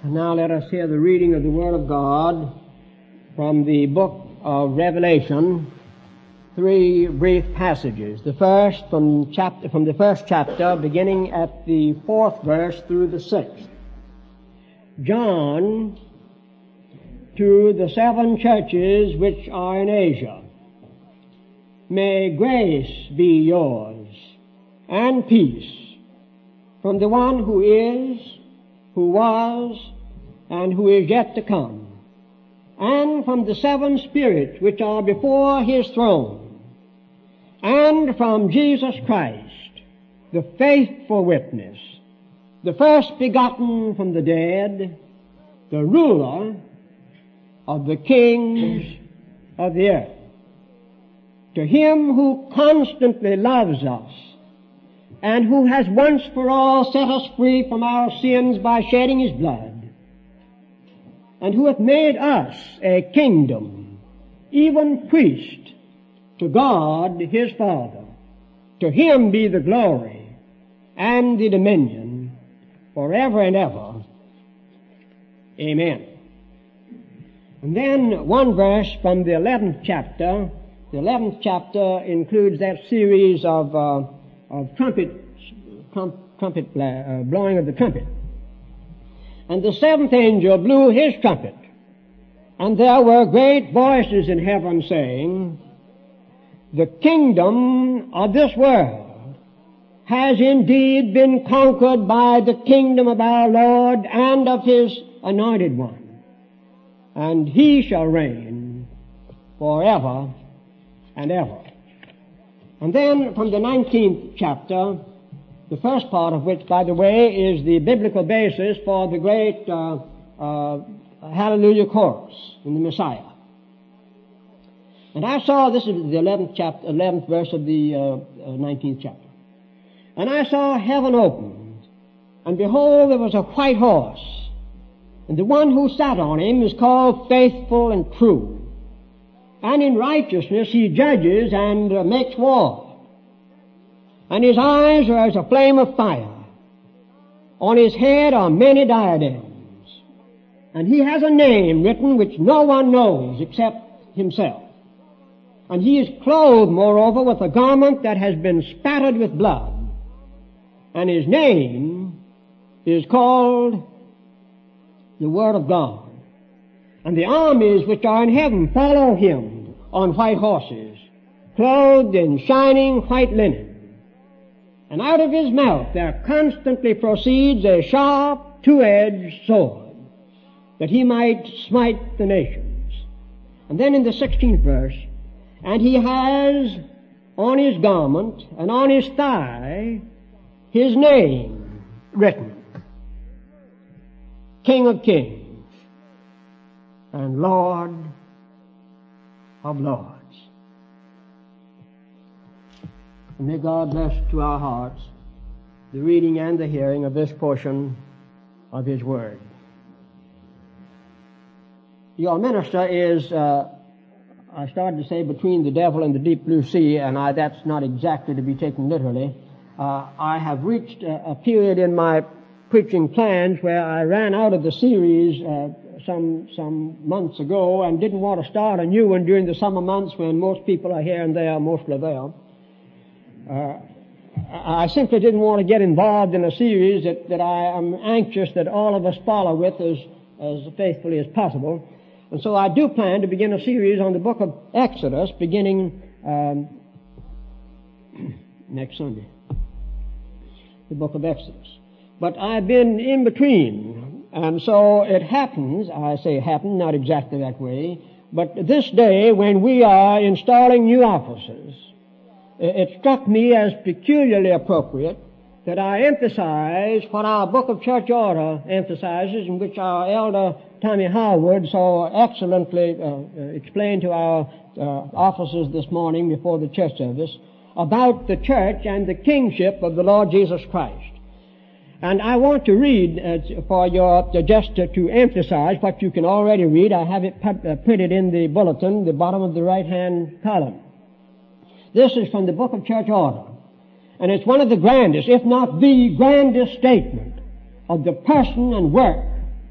And now let us hear the reading of the Word of God from the book of Revelation, three brief passages. The first from the first chapter, beginning at the 4th verse through the 6th. John, to the 7 churches which are in Asia, may grace be yours, and peace from the one who is, who was, and who is yet to come, and from the 7 spirits which are before his throne, and from Jesus Christ, the faithful witness, the first begotten from the dead, the ruler of the kings of the earth. To him who constantly loves us, and who has once for all set us free from our sins by shedding his blood, and who hath made us a kingdom, even priest to God his Father. To him be the glory and the dominion forever and ever. Amen. And then one verse from the 11th chapter. The 11th chapter includes that series of blowing of the trumpet. And the 7th angel blew his trumpet, and there were great voices in heaven saying, the kingdom of this world has indeed been conquered by the kingdom of our Lord and of his anointed one, and he shall reign forever and ever. And then from the 19th chapter, the first part of which, by the way, is the biblical basis for the great Hallelujah chorus in the Messiah. And I saw, this is the 11th verse of the 19th chapter. And I saw heaven opened, and behold, there was a white horse, and the one who sat on him is called Faithful and True. And in righteousness he judges and makes war. And his eyes are as a flame of fire. On his head are many diadems. And he has a name written which no one knows except himself. And he is clothed, moreover, with a garment that has been spattered with blood. And his name is called the Word of God. And the armies which are in heaven follow him on white horses, clothed in shining white linen. And out of his mouth there constantly proceeds a sharp, two-edged sword, that he might smite the nations. And then in the 16th verse, and he has on his garment and on his thigh his name written, King of Kings and Lord of Lords. And may God bless to our hearts the reading and the hearing of this portion of his word. Your minister is, I started to say, between the devil and the deep blue sea, and that's not exactly to be taken literally. I have reached a period in my preaching plans where I ran out of the series some months ago and didn't want to start a new one during the summer months when most people are here and there, mostly there. I simply didn't want to get involved in a series that I am anxious that all of us follow with as faithfully as possible. And so I do plan to begin a series on the book of Exodus beginning next Sunday. The book of Exodus. But I've been in between, and so it happens, I say happened, not exactly that way, but this day when we are installing new offices, it struck me as peculiarly appropriate that I emphasize what our Book of Church Order emphasizes, in which our elder Tommy Howard so excellently explained to our officers this morning before the church service about the church and the kingship of the Lord Jesus Christ. And I want to read for your, just to emphasize what you can already read. I have it printed in the bulletin, the bottom of the right-hand column. This is from the Book of Church Order. And it's one of the grandest, if not the grandest statement of the person and work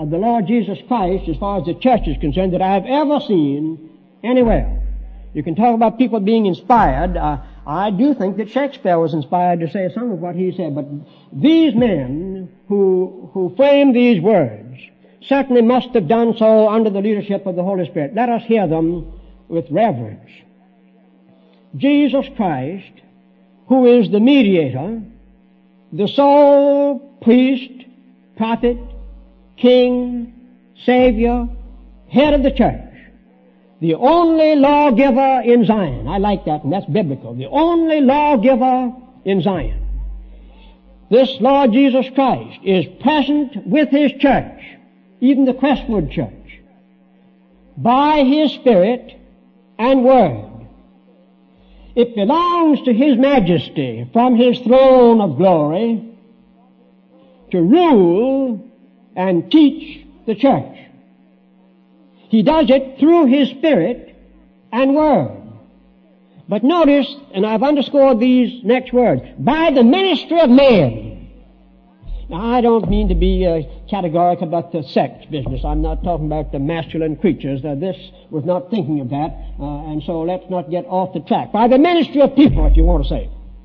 of the Lord Jesus Christ as far as the church is concerned that I have ever seen anywhere. You can talk about people being inspired. I do think that Shakespeare was inspired to say some of what he said, but these men who framed these words certainly must have done so under the leadership of the Holy Spirit. Let us hear them with reverence. Jesus Christ, who is the mediator, the sole priest, prophet, king, savior, head of the church, the only lawgiver in Zion. I like that, and that's biblical. The only lawgiver in Zion. This Lord Jesus Christ is present with His church, even the Crestwood Church, by His Spirit and Word. It belongs to His Majesty from His throne of glory to rule and teach the church. He does it through His Spirit and Word. But notice, and I've underscored these next words, by the ministry of man. Now, I don't mean to be categorical about the sex business. I'm not talking about the masculine creatures. This was not thinking of that, and so let's not get off the track. By the ministry of people, if you want to say.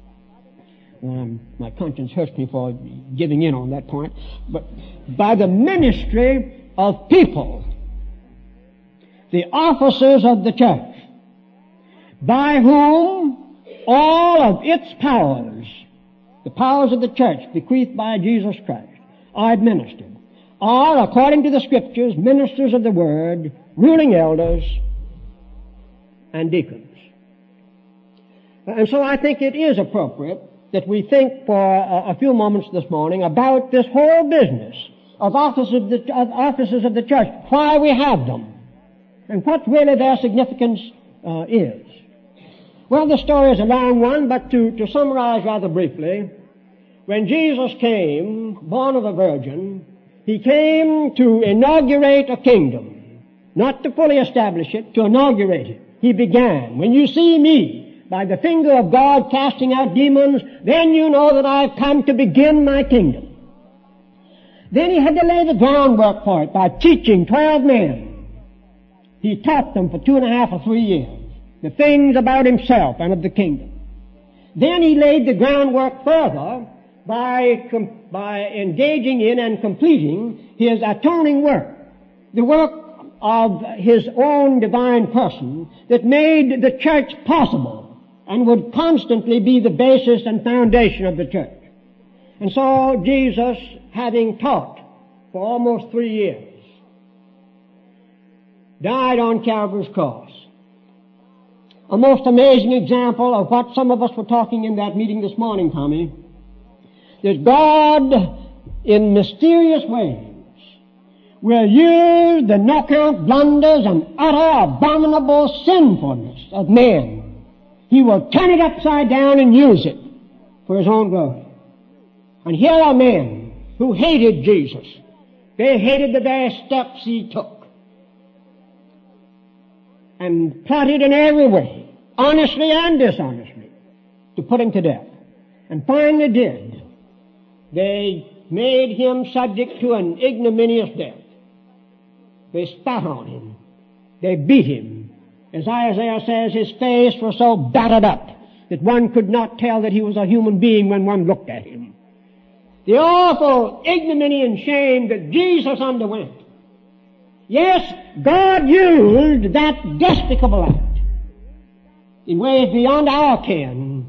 My conscience hurts me for giving in on that point. But by the ministry of people, the officers of the church, by whom all of its powers, the powers of the church bequeathed by Jesus Christ, are administered, are, according to the Scriptures, ministers of the Word, ruling elders, and deacons. And so I think it is appropriate that we think for a few moments this morning about this whole business of officers of the church, why we have them, and what really their significance is. Well, the story is a long one, but to summarize rather briefly, when Jesus came, born of a virgin, He came to inaugurate a kingdom, not to fully establish it, to inaugurate it. He began. When you see me, by the finger of God casting out demons, then you know that I've come to begin my kingdom. Then He had to lay the groundwork for it by teaching 12 men. He taught them for 2.5 or 3 years the things about Himself and of the kingdom. Then He laid the groundwork further by engaging in and completing His atoning work, the work of His own divine person that made the church possible and would constantly be the basis and foundation of the church. And so Jesus, having taught for almost 3 years, died on Calvary's cross. A most amazing example of what some of us were talking in that meeting this morning, Tommy, that God, in mysterious ways, will use the knockout blunders and utter abominable sinfulness of men. He will turn it upside down and use it for His own glory. And here are men who hated Jesus. They hated the very steps He took, and plotted in every way, honestly and dishonestly, to put Him to death. And finally did. They made Him subject to an ignominious death. They spat on Him. They beat Him. As Isaiah says, His face was so battered up that one could not tell that He was a human being when one looked at Him. The awful ignominy and shame that Jesus underwent. Yes, God used that despicable act in ways beyond our ken,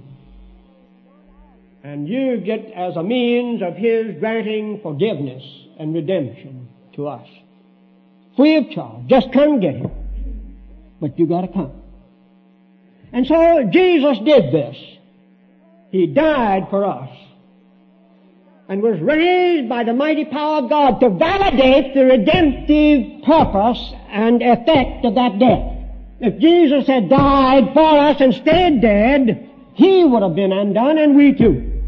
and used it as a means of His granting forgiveness and redemption to us. Free of charge. Just come get Him. But you gotta come. And so Jesus did this. He died for us, and was raised by the mighty power of God to validate the redemptive purpose and effect of that death. If Jesus had died for us and stayed dead, He would have been undone, and we too.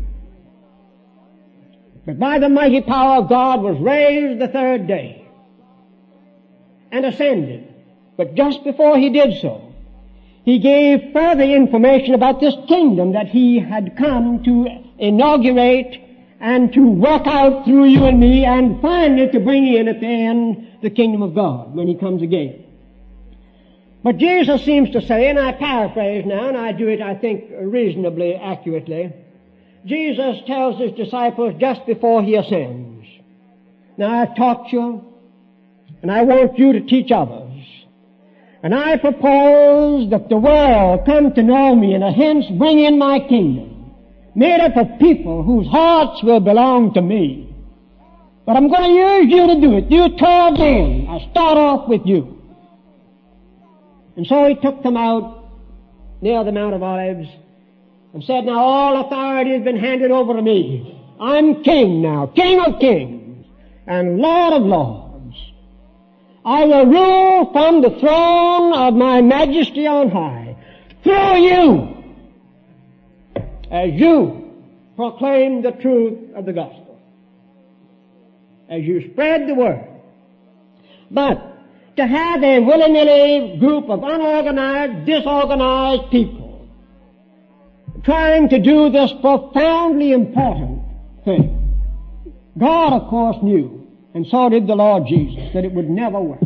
But by the mighty power of God was raised the third day and ascended. But just before He did so, He gave further information about this kingdom that He had come to inaugurate and to work out through you and me, and finally to bring in at the end the kingdom of God when He comes again. But Jesus seems to say, and I paraphrase now, and I do it, I think, reasonably accurately, Jesus tells His disciples just before He ascends, now I've taught you, and I want you to teach others. And I propose that the world come to know me and hence bring in my kingdom, made up of people whose hearts will belong to me. But I'm going to use you to do it. You 12 men. I start off with you. And so He took them out near the Mount of Olives and said, now all authority has been handed over to me. I'm king now, King of kings and Lord of lords. I will rule from the throne of my majesty on high through you as you proclaim the truth of the gospel, as you spread the word. But to have a willy-nilly group of unorganized, disorganized people trying to do this profoundly important thing, God, of course, knew, and so did the Lord Jesus, that it would never work.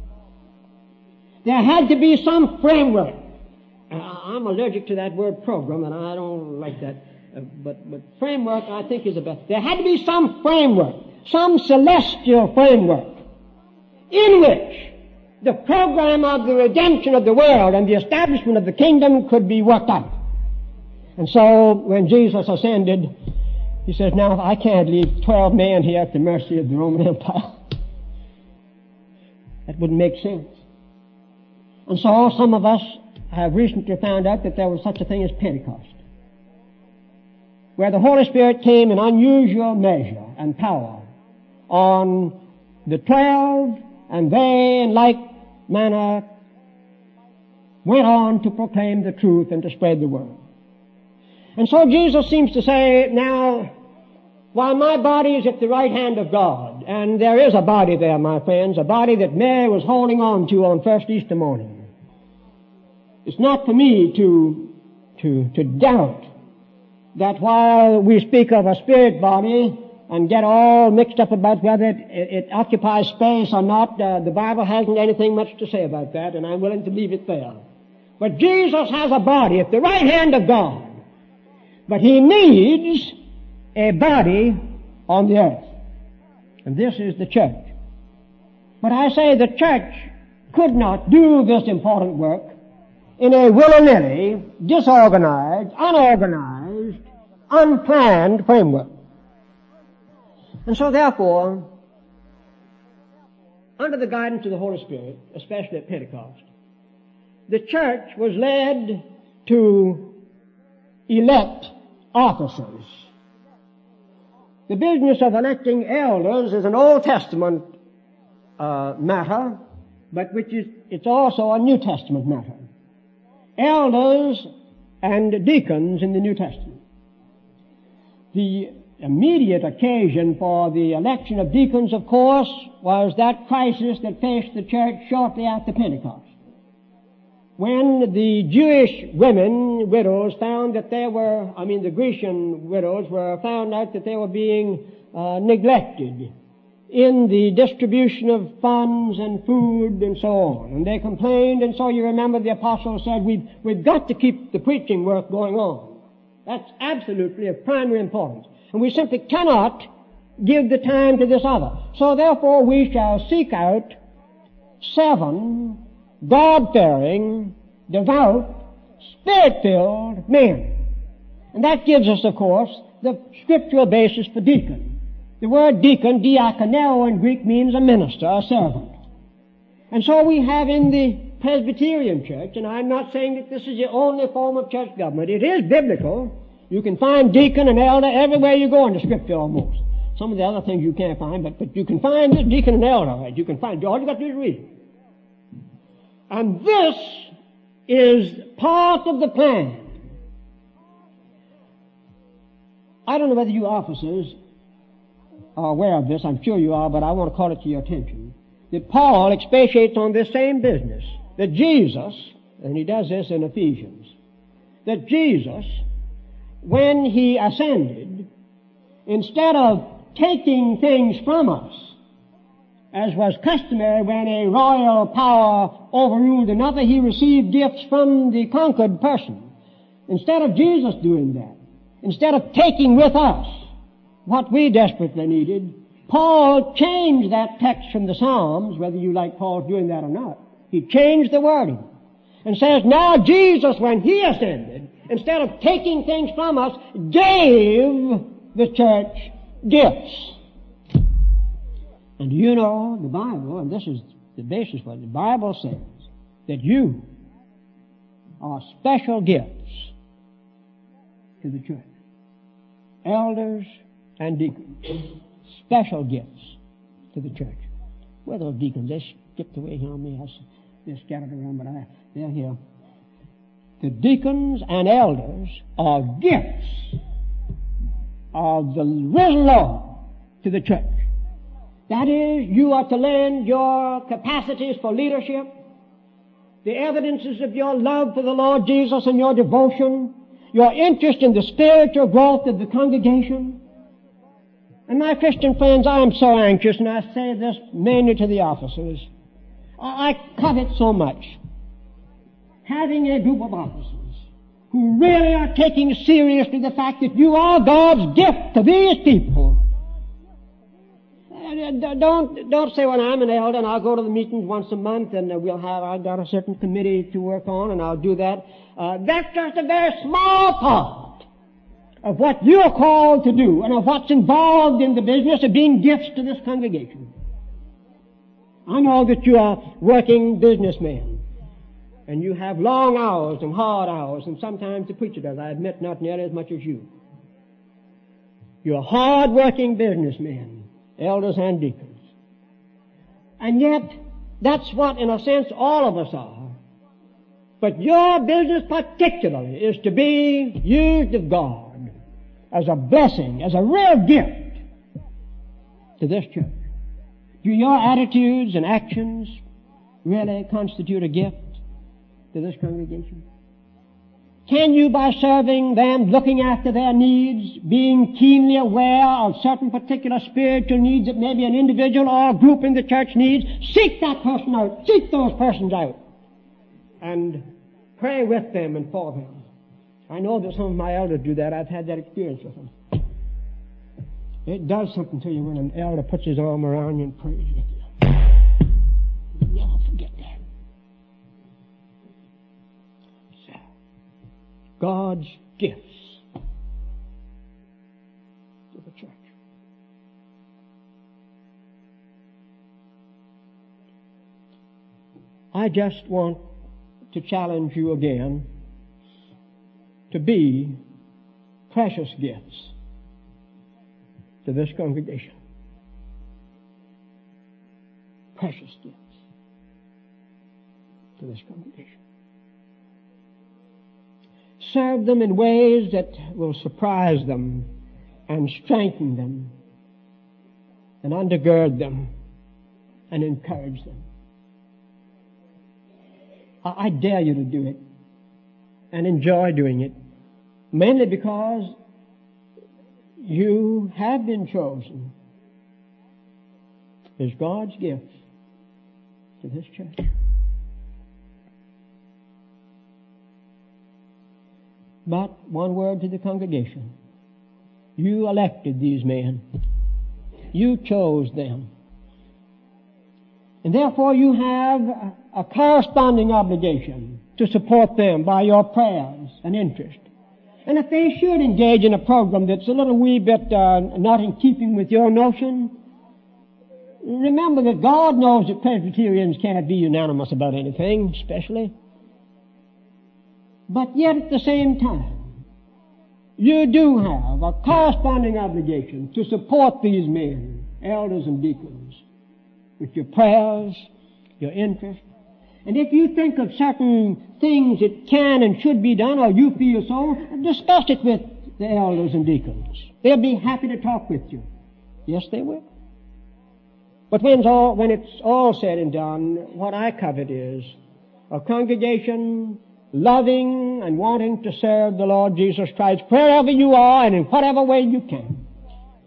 There had to be some framework. I'm allergic to that word program, and I don't like that. But framework, I think, is the best. There had to be some framework, some celestial framework, in which the program of the redemption of the world and the establishment of the kingdom could be worked out. And so, when Jesus ascended, He says, now I can't leave 12 men here at the mercy of the Roman Empire. That wouldn't make sense. And so some of us have recently found out that there was such a thing as Pentecost, where the Holy Spirit came in unusual measure and power on the 12, and they in like manner went on to proclaim the truth and to spread the word. And so Jesus seems to say, now, while my body is at the right hand of God, and there is a body there, my friends, a body that Mary was holding on to on first Easter morning, it's not for me to doubt that while we speak of a spirit body and get all mixed up about whether it occupies space or not, the Bible hasn't anything much to say about that, and I'm willing to leave it there. But Jesus has a body at the right hand of God. But He needs a body on the earth. And this is the church. But I say the church could not do this important work in a willy-nilly, disorganized, unorganized, unplanned framework. And so therefore, under the guidance of the Holy Spirit, especially at Pentecost, the church was led to elect officers. The business of electing elders is an Old Testament matter, but it's also a New Testament matter. Elders and deacons in the New Testament. The immediate occasion for the election of deacons, of course, was that crisis that faced the church shortly after Pentecost, when the Jewish widows found that the Grecian widows found out that they were being neglected in the distribution of funds and food and so on. And they complained, and so you remember the apostles said, we've got to keep the preaching work going on. That's absolutely of primary importance. And we simply cannot give the time to this other. So therefore we shall seek out 7 God-fearing, devout, Spirit-filled men. And that gives us, of course, the scriptural basis for deacon. The word deacon, diakoneo in Greek, means a minister, a servant. And so we have in the Presbyterian Church, and I'm not saying that this is the only form of church government. It is biblical. You can find deacon and elder everywhere you go in the Scripture almost. Some of the other things you can't find, but you can find this deacon and elder, right? You can find, all you got to do is read it. And this is part of the plan. I don't know whether you officers are aware of this. I'm sure you are, but I want to call it to your attention. That Paul expatiates on this same business. That Jesus, and he does this in Ephesians, that Jesus, when he ascended, instead of taking things from us, as was customary when a royal power overruled another, he received gifts from the conquered person. Instead of Jesus doing that, instead of taking with us what we desperately needed, Paul changed that text from the Psalms, whether you like Paul doing that or not. He changed the wording and says, now Jesus, when he ascended, instead of taking things from us, gave the church gifts. And you know the Bible, and this is the basis for it, the Bible says that you are special gifts to the church. Elders and deacons. Special gifts to the church. Where those deacons? They skipped away here on me. They're scattered around, but they're here. The deacons and elders are gifts of the risen Lord to the church. That is, you are to lend your capacities for leadership, the evidences of your love for the Lord Jesus and your devotion, your interest in the spiritual growth of the congregation. And my Christian friends, I am so anxious, and I say this mainly to the officers. I covet so much having a group of officers who really are taking seriously the fact that you are God's gift to these people. Don't say, well, I'm an elder and I'll go to the meetings once a month and I've got a certain committee to work on and I'll do that. That's just a very small part of what you're called to do and of what's involved in the business of being gifts to this congregation. I know that you are working businessmen and you have long hours and hard hours, and sometimes the preacher does, I admit, not nearly as much as you. You're hard-working businessmen, elders and deacons. And yet, that's what, in a sense, all of us are. But your business particularly is to be used of God as a blessing, as a real gift to this church. Do your attitudes and actions really constitute a gift to this congregation? Can you, by serving them, looking after their needs, being keenly aware of certain particular spiritual needs that maybe an individual or a group in the church needs, seek that person out, seek those persons out, and pray with them and for them? I know that some of my elders do that. I've had that experience with them. It does something to you when an elder puts his arm around you and prays with you. Never forget that. So, God's gifts to the church. I just want to challenge you again to be precious gifts to this congregation. Precious gifts to this congregation. Serve them in ways that will surprise them and strengthen them and undergird them and encourage them. I dare you to do it and enjoy doing it, mainly because you have been chosen as God's gift to this church. But one word to the congregation. You elected these men. You chose them. And therefore you have a corresponding obligation to support them by your prayers and interest. And if they should engage in a program that's a little wee bit not in keeping with your notion, remember that God knows that Presbyterians can't be unanimous about anything, especially. But yet at the same time, you do have a corresponding obligation to support these men, elders and deacons, with your prayers, your interest. And if you think of certain things that can and should be done, or you feel so, discuss it with the elders and deacons. They'll be happy to talk with you. Yes, they will. But when it's all said and done, what I covet is a congregation loving and wanting to serve the Lord Jesus Christ wherever you are and in whatever way you can.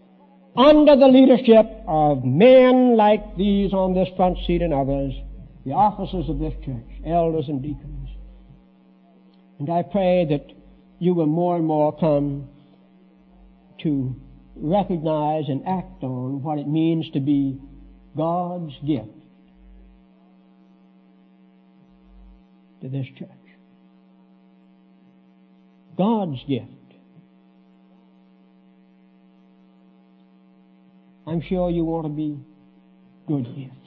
under the leadership of men like these on this front seat and others, the officers of this church, elders and deacons. And I pray that you will more and more come to recognize and act on what it means to be God's gift to this church. God's gift. I'm sure you want to be good gifts.